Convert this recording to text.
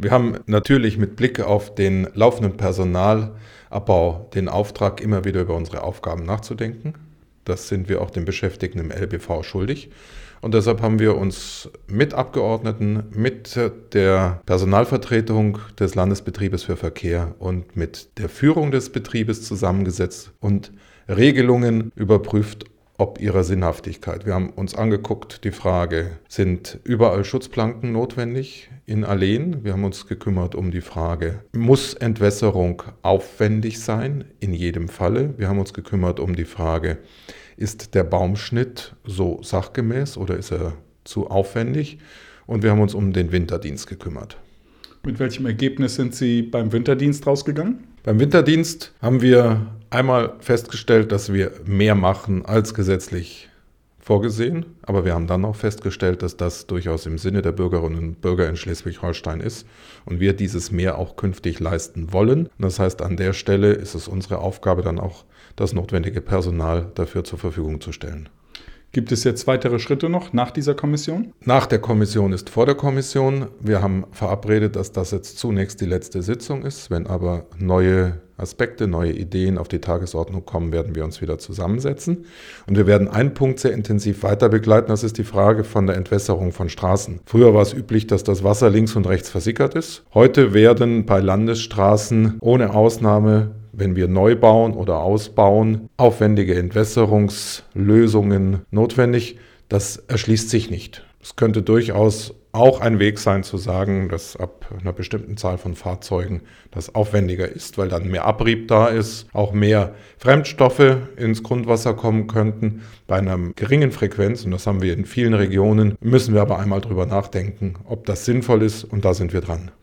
Wir haben natürlich mit Blick auf den laufenden Personalabbau den Auftrag, immer wieder über unsere Aufgaben nachzudenken. Das sind wir auch den Beschäftigten im LBV schuldig. Und deshalb haben wir uns mit Abgeordneten, mit der Personalvertretung des Landesbetriebes für Verkehr und mit der Führung des Betriebes zusammengesetzt und Regelungen überprüft, ob ihrer Sinnhaftigkeit. Wir haben uns angeguckt, die Frage, sind überall Schutzplanken notwendig in Alleen? Wir haben uns gekümmert um die Frage, muss Entwässerung aufwendig sein in jedem Falle? Wir haben uns gekümmert um die Frage, ist der Baumschnitt so sachgemäß oder ist er zu aufwendig? Und wir haben uns um den Winterdienst gekümmert. Mit welchem Ergebnis sind Sie beim Winterdienst rausgegangen? Beim Winterdienst haben wir einmal festgestellt, dass wir mehr machen als gesetzlich vorgesehen. Aber wir haben dann auch festgestellt, dass das durchaus im Sinne der Bürgerinnen und Bürger in Schleswig-Holstein ist und wir dieses mehr auch künftig leisten wollen. Und das heißt, an der Stelle ist es unsere Aufgabe, dann auch das notwendige Personal dafür zur Verfügung zu stellen. Gibt es jetzt weitere Schritte noch nach dieser Kommission? Nach der Kommission ist vor der Kommission. Wir haben verabredet, dass das jetzt zunächst die letzte Sitzung ist. Wenn aber neue Aspekte, neue Ideen auf die Tagesordnung kommen, werden wir uns wieder zusammensetzen. Und wir werden einen Punkt sehr intensiv weiter begleiten. Das ist die Frage von der Entwässerung von Straßen. Früher war es üblich, dass das Wasser links und rechts versickert ist. Heute werden bei Landesstraßen ohne Ausnahme, wenn wir neu bauen oder ausbauen, aufwendige Entwässerungslösungen notwendig. Das erschließt sich nicht. Es könnte durchaus auch ein Weg sein zu sagen, dass ab einer bestimmten Zahl von Fahrzeugen das aufwendiger ist, weil dann mehr Abrieb da ist, auch mehr Fremdstoffe ins Grundwasser kommen könnten. Bei einer geringen Frequenz, und das haben wir in vielen Regionen, müssen wir aber einmal drüber nachdenken, ob das sinnvoll ist, und da sind wir dran.